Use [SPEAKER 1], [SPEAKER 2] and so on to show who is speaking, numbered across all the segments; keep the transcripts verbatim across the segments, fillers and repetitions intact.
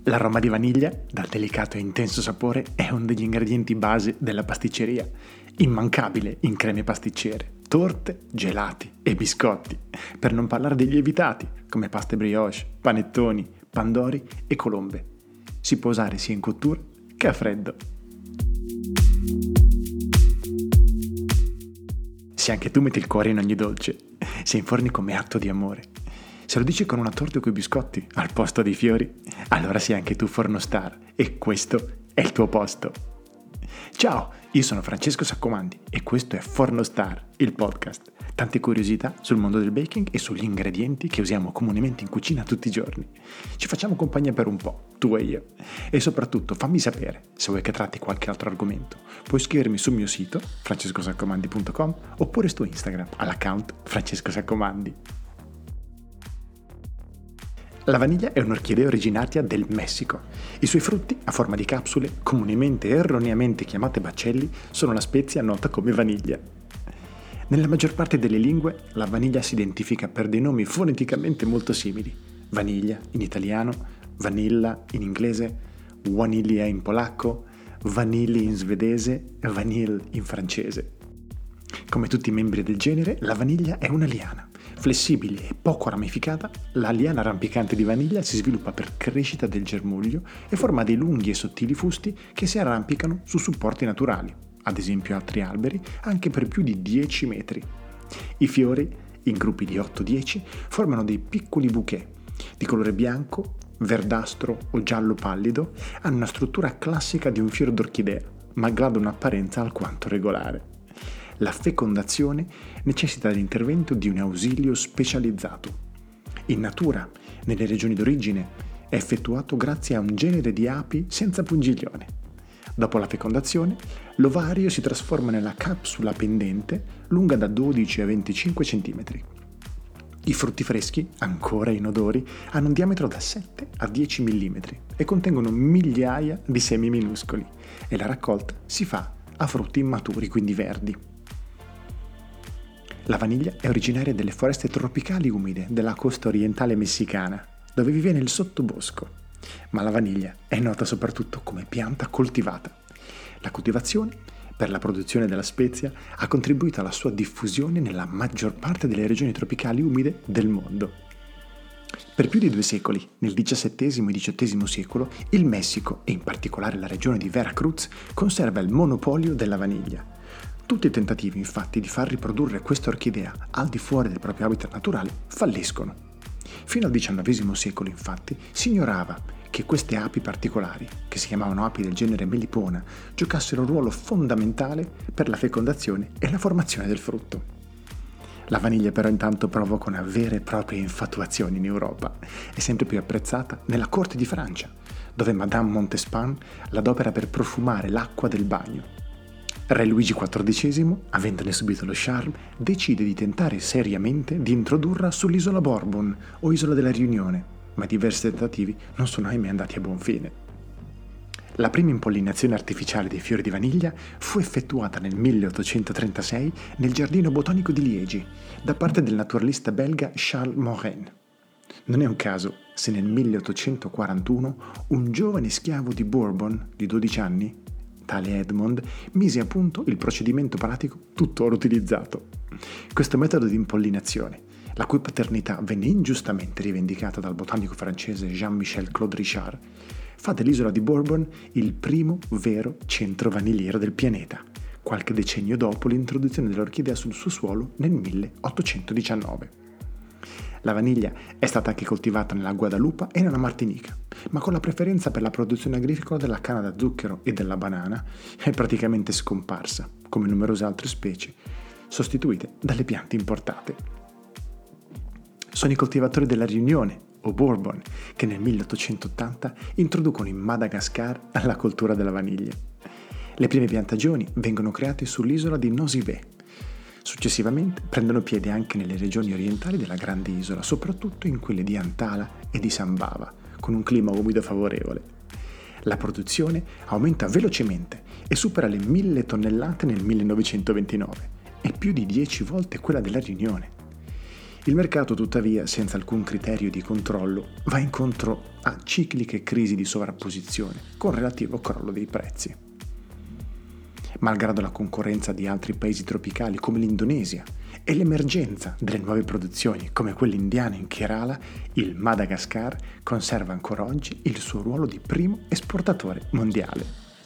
[SPEAKER 1] L'aroma di vaniglia, dal delicato e intenso sapore, è uno degli ingredienti base della pasticceria, immancabile in creme pasticcere, torte, gelati e biscotti, per non parlare dei lievitati, come paste brioche, panettoni, pandori e colombe. Si può usare sia in cottura che a freddo. Se anche tu metti il cuore in ogni dolce, se inforni come atto di amore, se lo dici con una torta o coi biscotti al posto dei fiori, allora sei anche tu fornostar e questo è il tuo posto. Ciao, io sono Francesco Saccomandi e questo è Fornostar, il podcast. Tante curiosità sul mondo del baking e sugli ingredienti che usiamo comunemente in cucina tutti i giorni. Ci facciamo compagnia per un po', tu e io. E soprattutto fammi sapere se vuoi che tratti qualche altro argomento. Puoi scrivermi sul mio sito francesco saccomandi punto com oppure su Instagram all'account Francesco Saccomandi. La vaniglia è un'orchidea originaria del Messico. I suoi frutti, a forma di capsule, comunemente e erroneamente chiamate baccelli, sono la spezia nota come vaniglia. Nella maggior parte delle lingue, la vaniglia si identifica per dei nomi foneticamente molto simili. Vaniglia in italiano, vanilla in inglese, vaniglia in polacco, vanilli in svedese e vanille in francese. Come tutti i membri del genere, la vaniglia è una liana. Flessibile e poco ramificata, la liana rampicante di vaniglia si sviluppa per crescita del germoglio e forma dei lunghi e sottili fusti che si arrampicano su supporti naturali, ad esempio altri alberi, anche per più di dieci metri. I fiori, in gruppi di otto dieci, formano dei piccoli bouquet di colore bianco, verdastro o giallo pallido, hanno una struttura classica di un fiore d'orchidea, malgrado un'apparenza alquanto regolare. La fecondazione necessita dell'intervento di un ausilio specializzato. In natura, nelle regioni d'origine, è effettuato grazie a un genere di api senza pungiglione. Dopo la fecondazione, l'ovario si trasforma nella capsula pendente lunga da dodici a venticinque centimetri. I frutti freschi, ancora inodori, hanno un diametro da sette a dieci millimetri e contengono migliaia di semi minuscoli e la raccolta si fa a frutti immaturi, quindi verdi. La vaniglia è originaria delle foreste tropicali umide della costa orientale messicana, dove vive nel sottobosco, ma la vaniglia è nota soprattutto come pianta coltivata. La coltivazione, per la produzione della spezia, ha contribuito alla sua diffusione nella maggior parte delle regioni tropicali umide del mondo. Per più di due secoli, nel diciassettesimo e diciottesimo secolo, il Messico, e in particolare la regione di Veracruz, conserva il monopolio della vaniglia. Tutti i tentativi, infatti, di far riprodurre questa orchidea al di fuori del proprio habitat naturale falliscono. Fino al diciannovesimo secolo, infatti, si ignorava che queste api particolari, che si chiamavano api del genere Melipona, giocassero un ruolo fondamentale per la fecondazione e la formazione del frutto. La vaniglia però intanto provoca una vera e propria infatuazione in Europa. È sempre più apprezzata nella corte di Francia, dove Madame Montespan l'adopera per profumare l'acqua del bagno. Re Luigi quattordicesimo, avendone subito lo charme, decide di tentare seriamente di introdurla sull'isola Bourbon o isola della Riunione, ma diversi tentativi non sono ahimè andati a buon fine. La prima impollinazione artificiale dei fiori di vaniglia fu effettuata nel milleottocentotrentasei nel Giardino Botanico di Liegi, da parte del naturalista belga Charles Morin. Non è un caso se nel milleottocentoquarantuno un giovane schiavo di Bourbon di dodici anni, tale Edmond, mise a punto il procedimento pratico tuttora utilizzato. Questo metodo di impollinazione, la cui paternità venne ingiustamente rivendicata dal botanico francese Jean-Michel Claude Richard, fa dell'isola di Bourbon il primo vero centro vanigliero del pianeta, qualche decennio dopo l'introduzione dell'orchidea sul suo suolo nel milleottocentodiciannove. La vaniglia è stata anche coltivata nella Guadalupa e nella Martinica, ma con la preferenza per la produzione agricola della canna da zucchero e della banana è praticamente scomparsa, come numerose altre specie, sostituite dalle piante importate. Sono i coltivatori della Riunione, o Bourbon, che nel milleottocentottanta introducono in Madagascar la coltura della vaniglia. Le prime piantagioni vengono create sull'isola di Nosy-Be. Successivamente prendono piede anche nelle regioni orientali della grande isola, soprattutto in quelle di Antala e di Sambava, con un clima umido favorevole. La produzione aumenta velocemente e supera le mille tonnellate nel millenovecentoventinove e più di dieci volte quella della Riunione. Il mercato, tuttavia, senza alcun criterio di controllo, va incontro a cicliche crisi di sovrapposizione, con relativo crollo dei prezzi. Malgrado la concorrenza di altri paesi tropicali come l'Indonesia e l'emergenza delle nuove produzioni come quelle indiane in Kerala, il Madagascar conserva ancora oggi il suo ruolo di primo esportatore mondiale.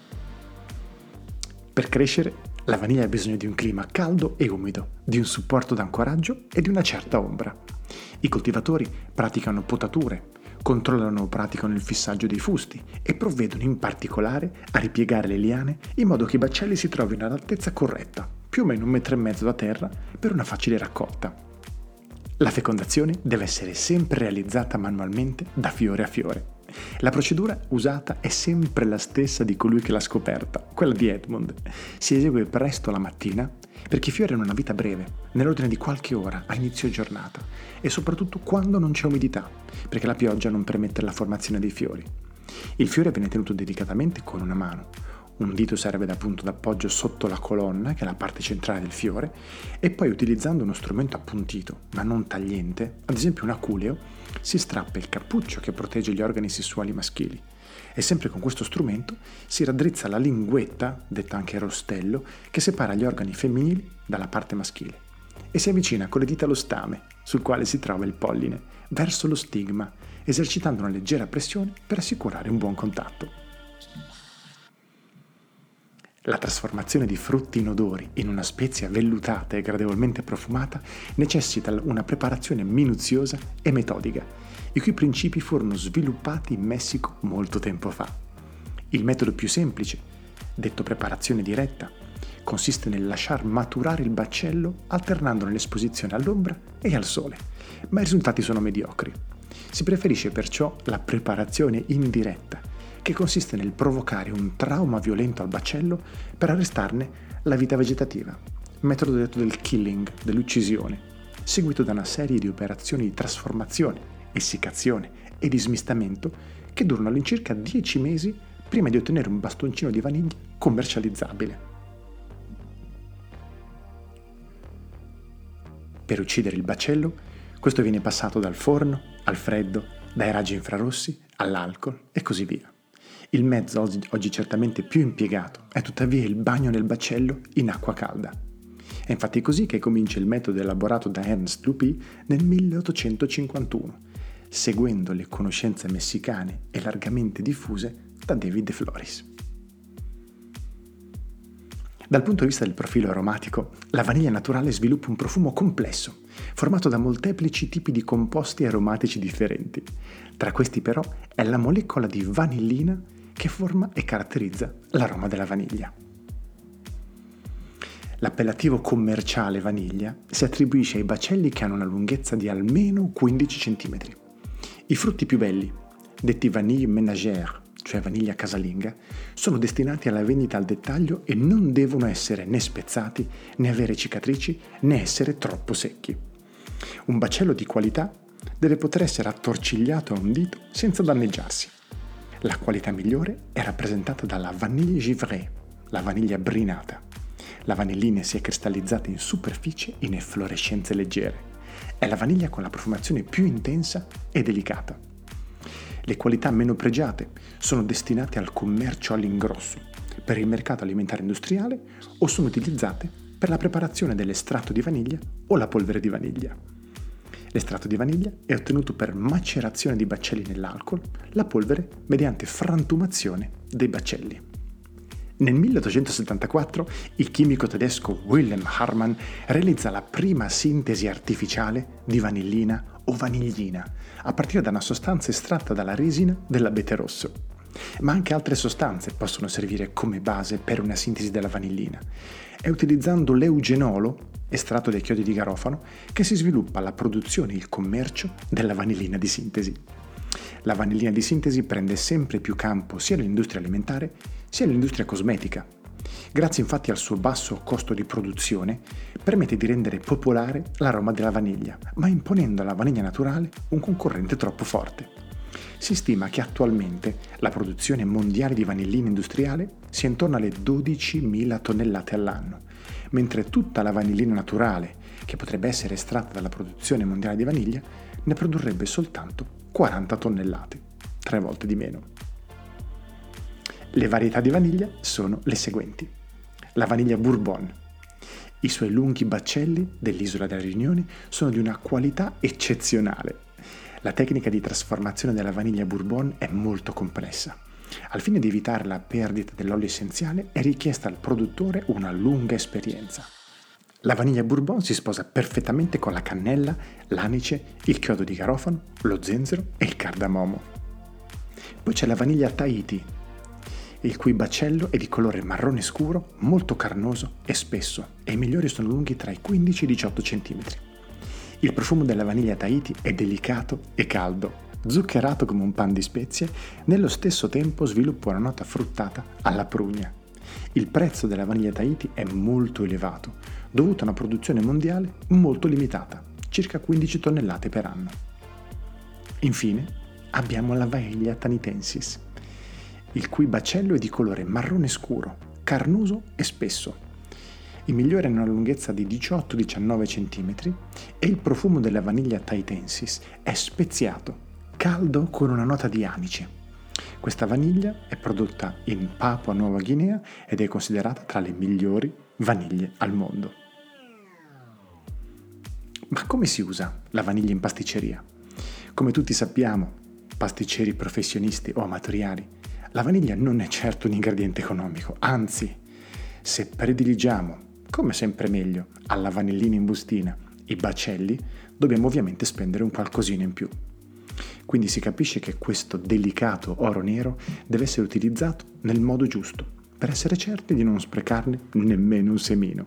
[SPEAKER 1] Per crescere, la vaniglia ha bisogno di un clima caldo e umido, di un supporto d'ancoraggio e di una certa ombra. I coltivatori praticano potature, controllano o praticano il fissaggio dei fusti e provvedono in particolare a ripiegare le liane in modo che i baccelli si trovino all'altezza corretta, più o meno un metro e mezzo da terra, per una facile raccolta. La fecondazione deve essere sempre realizzata manualmente da fiore a fiore. La procedura usata è sempre la stessa di colui che l'ha scoperta, quella di Edmund. Si esegue presto la mattina perché i fiori hanno una vita breve, nell'ordine di qualche ora a inizio giornata, e soprattutto quando non c'è umidità, perché la pioggia non permette la formazione dei fiori. Il fiore viene tenuto delicatamente con una mano. Un dito serve da punto d'appoggio sotto la colonna, che è la parte centrale del fiore, e poi utilizzando uno strumento appuntito, ma non tagliente, ad esempio un aculeo, si strappa il cappuccio che protegge gli organi sessuali maschili. E sempre con questo strumento si raddrizza la linguetta, detta anche rostello, che separa gli organi femminili dalla parte maschile, e si avvicina con le dita allo stame, sul quale si trova il polline, verso lo stigma, esercitando una leggera pressione per assicurare un buon contatto. La trasformazione di frutti inodori in una spezia vellutata e gradevolmente profumata necessita una preparazione minuziosa e metodica, i cui principi furono sviluppati in Messico molto tempo fa. Il metodo più semplice, detto preparazione diretta, consiste nel lasciar maturare il baccello alternando l'esposizione all'ombra e al sole, ma i risultati sono mediocri. Si preferisce perciò la preparazione indiretta, che consiste nel provocare un trauma violento al baccello per arrestarne la vita vegetativa, metodo detto del killing, dell'uccisione, seguito da una serie di operazioni di trasformazione, essiccazione e di smistamento che durano all'incirca dieci mesi prima di ottenere un bastoncino di vaniglia commercializzabile. Per uccidere il baccello, questo viene passato dal forno al freddo, dai raggi infrarossi all'alcol e così via. Il mezzo oggi, oggi certamente più impiegato è tuttavia il bagno nel baccello in acqua calda. È infatti così che comincia il metodo elaborato da Ernst Lupy nel milleottocentocinquantuno, seguendo le conoscenze messicane e largamente diffuse da David De Floris. Dal punto di vista del profilo aromatico, la vaniglia naturale sviluppa un profumo complesso, formato da molteplici tipi di composti aromatici differenti. Tra questi però è la molecola di vanillina che forma e caratterizza l'aroma della vaniglia. L'appellativo commerciale vaniglia si attribuisce ai baccelli che hanno una lunghezza di almeno quindici centimetri. I frutti più belli, detti vanille ménagère, cioè vaniglia casalinga, sono destinati alla vendita al dettaglio e non devono essere né spezzati, né avere cicatrici, né essere troppo secchi. Un baccello di qualità deve poter essere attorcigliato a un dito senza danneggiarsi. La qualità migliore è rappresentata dalla vanille givrée, la vaniglia brinata. La vanillina si è cristallizzata in superficie in efflorescenze leggere. È la vaniglia con la profumazione più intensa e delicata. Le qualità meno pregiate sono destinate al commercio all'ingrosso, per il mercato alimentare industriale, o sono utilizzate per la preparazione dell'estratto di vaniglia o la polvere di vaniglia. L'estratto di vaniglia è ottenuto per macerazione di baccelli nell'alcol, la polvere mediante frantumazione dei baccelli. Nel milleottocentosettantaquattro il chimico tedesco Wilhelm Haarmann realizza la prima sintesi artificiale di vanillina o vaniglina, a partire da una sostanza estratta dalla resina dell'abete rosso. Ma anche altre sostanze possono servire come base per una sintesi della vanillina. È utilizzando l'eugenolo, estratto dai chiodi di garofano, che si sviluppa la produzione e il commercio della vanillina di sintesi. La vanillina di sintesi prende sempre più campo sia nell'industria alimentare sia nell'industria cosmetica. Grazie infatti al suo basso costo di produzione, permette di rendere popolare l'aroma della vaniglia, ma imponendo alla vaniglia naturale un concorrente troppo forte. Si stima che attualmente la produzione mondiale di vanillina industriale sia intorno alle dodicimila tonnellate all'anno, mentre tutta la vanillina naturale, che potrebbe essere estratta dalla produzione mondiale di vaniglia, ne produrrebbe soltanto quaranta tonnellate, tre volte di meno. Le varietà di vaniglia sono le seguenti. La vaniglia Bourbon. I suoi lunghi baccelli dell'isola della Riunione sono di una qualità eccezionale. La tecnica di trasformazione della vaniglia Bourbon è molto complessa. Al fine di evitare la perdita dell'olio essenziale è richiesta al produttore una lunga esperienza. La vaniglia Bourbon si sposa perfettamente con la cannella, l'anice, il chiodo di garofano, lo zenzero e il cardamomo. Poi c'è la vaniglia Tahiti, il cui baccello è di colore marrone scuro, molto carnoso e spesso, e i migliori sono lunghi tra i quindici e i diciotto centimetri. Il profumo della vaniglia Tahiti è delicato e caldo, zuccherato come un pan di spezie, nello stesso tempo sviluppa una nota fruttata alla prugna. Il prezzo della vaniglia Tahiti è molto elevato, dovuto a una produzione mondiale molto limitata, circa quindici tonnellate per anno. Infine abbiamo la vaniglia Tahitensis, il cui baccello è di colore marrone scuro, carnoso e spesso. I migliori hanno una lunghezza di diciotto diciannove centimetri e il profumo della vaniglia Tahitensis è speziato, caldo con una nota di anice. Questa vaniglia è prodotta in Papua Nuova Guinea ed è considerata tra le migliori vaniglie al mondo. Ma come si usa la vaniglia in pasticceria? Come tutti sappiamo, pasticceri professionisti o amatoriali, la vaniglia non è certo un ingrediente economico, anzi, se prediligiamo, come sempre meglio, alla vanillina in bustina i baccelli, dobbiamo ovviamente spendere un qualcosina in più. Quindi si capisce che questo delicato oro nero deve essere utilizzato nel modo giusto, per essere certi di non sprecarne nemmeno un semino.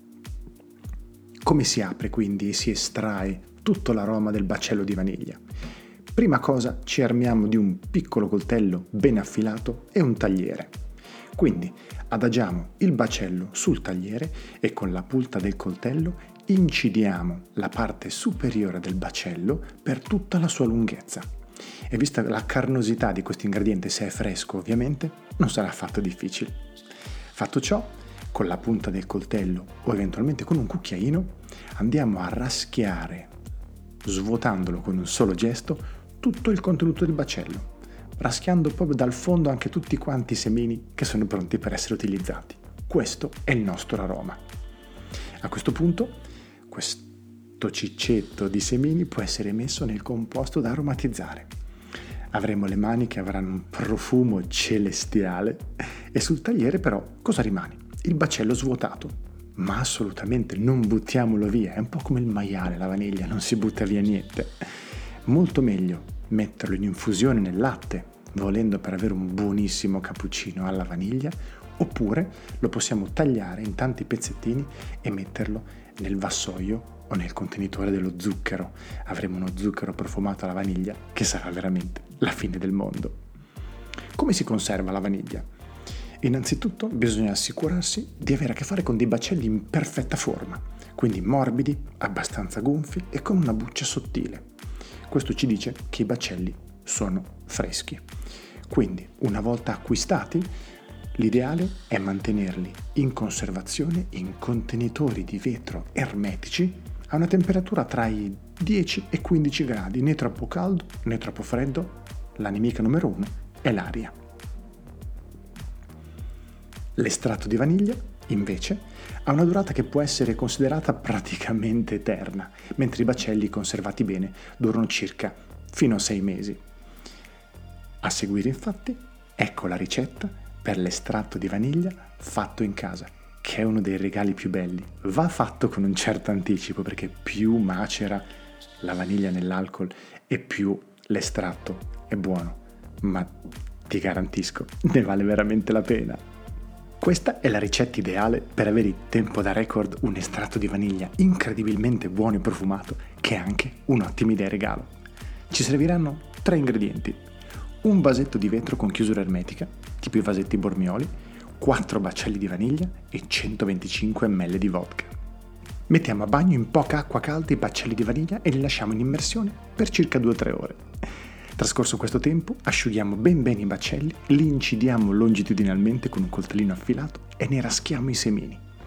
[SPEAKER 1] Come si apre quindi e si estrae tutto l'aroma del baccello di vaniglia? Prima cosa ci armiamo di un piccolo coltello ben affilato e un tagliere. Quindi adagiamo il baccello sul tagliere e con la punta del coltello incidiamo la parte superiore del baccello per tutta la sua lunghezza. E vista la carnosità di questo ingrediente, se è fresco ovviamente, non sarà affatto difficile. Fatto ciò, con la punta del coltello o eventualmente con un cucchiaino, andiamo a raschiare, svuotandolo con un solo gesto, tutto il contenuto del baccello, raschiando proprio dal fondo anche tutti quanti i semini che sono pronti per essere utilizzati. Questo è il nostro aroma. A questo punto, questo ciccetto di semini può essere messo nel composto da aromatizzare. Avremo le mani che avranno un profumo celestiale e sul tagliere però cosa rimane? Il baccello svuotato. Ma assolutamente non buttiamolo via, è un po' come il maiale, la vaniglia, non si butta via niente. Molto meglio metterlo in infusione nel latte, volendo per avere un buonissimo cappuccino alla vaniglia, oppure lo possiamo tagliare in tanti pezzettini e metterlo nel vassoio o nel contenitore dello zucchero. Avremo uno zucchero profumato alla vaniglia che sarà veramente la fine del mondo. Come si conserva la vaniglia? Innanzitutto bisogna assicurarsi di avere a che fare con dei baccelli in perfetta forma, quindi morbidi, abbastanza gonfi e con una buccia sottile. Questo ci dice che i baccelli sono freschi. Quindi, una volta acquistati, l'ideale è mantenerli in conservazione in contenitori di vetro ermetici a una temperatura tra i dieci e quindici gradi, né troppo caldo né troppo freddo. La nemica numero uno è l'aria. L'estratto di vaniglia, invece, ha una durata che può essere considerata praticamente eterna, mentre i baccelli conservati bene durano circa fino a sei mesi. A seguire, infatti, ecco la ricetta per l'estratto di vaniglia fatto in casa, che è uno dei regali più belli. Va fatto con un certo anticipo, perché più macera la vaniglia nell'alcol e più l'estratto è buono, ma ti garantisco, ne vale veramente la pena. Questa è la ricetta ideale per avere in tempo da record un estratto di vaniglia incredibilmente buono e profumato, che è anche un'ottima idea regalo. Ci serviranno tre ingredienti: un vasetto di vetro con chiusura ermetica, tipo i vasetti Bormioli, quattro baccelli di vaniglia e centoventicinque millilitri di vodka. Mettiamo a bagno in poca acqua calda i baccelli di vaniglia e li lasciamo in immersione per circa due tre ore. Trascorso questo tempo, asciughiamo ben bene i baccelli, li incidiamo longitudinalmente con un coltellino affilato e ne raschiamo i semini.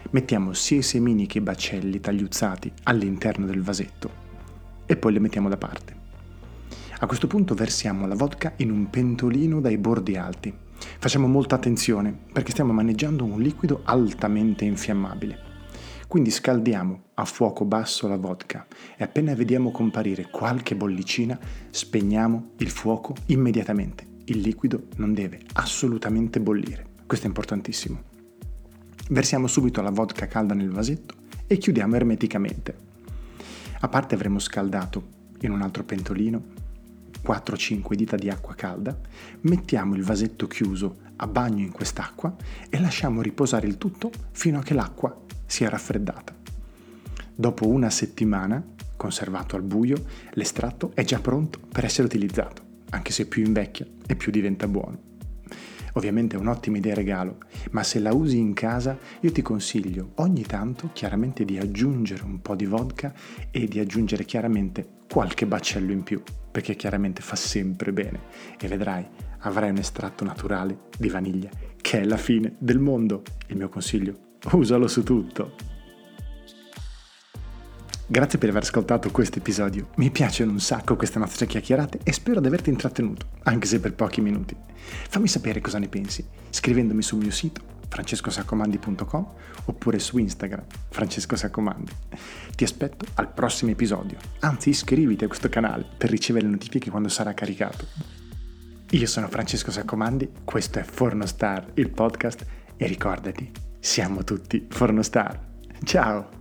[SPEAKER 1] Mettiamo sia i semini che i baccelli tagliuzzati all'interno del vasetto e poi li mettiamo da parte. A questo punto versiamo la vodka in un pentolino dai bordi alti. Facciamo molta attenzione perché stiamo maneggiando un liquido altamente infiammabile. Quindi scaldiamo a fuoco basso la vodka e appena vediamo comparire qualche bollicina, spegniamo il fuoco immediatamente. Il liquido non deve assolutamente bollire. Questo è importantissimo. Versiamo subito la vodka calda nel vasetto e chiudiamo ermeticamente. A parte avremo scaldato in un altro pentolino quattro cinque dita di acqua calda, mettiamo il vasetto chiuso a bagno in quest'acqua e lasciamo riposare il tutto fino a che l'acqua sia raffreddata. Dopo una settimana, conservato al buio, l'estratto è già pronto per essere utilizzato, anche se più invecchia e più diventa buono. Ovviamente è un'ottima idea regalo, ma se la usi in casa io ti consiglio ogni tanto chiaramente di aggiungere un po' di vodka e di aggiungere chiaramente qualche baccello in più, perché chiaramente fa sempre bene e vedrai, avrai un estratto naturale di vaniglia che è la fine del mondo. Il mio consiglio, usalo su tutto. Grazie per aver ascoltato questo episodio, mi piacciono un sacco queste nostre chiacchierate e spero di averti intrattenuto, anche se per pochi minuti. Fammi sapere cosa ne pensi, scrivendomi sul mio sito francesco saccomandi punto com oppure su Instagram Francesco Saccomandi. Ti aspetto al prossimo episodio, anzi iscriviti a questo canale per ricevere le notifiche quando sarà caricato. Io sono Francesco Saccomandi, questo è Forno Star, il podcast, e ricordati, siamo tutti Forno Star. Ciao!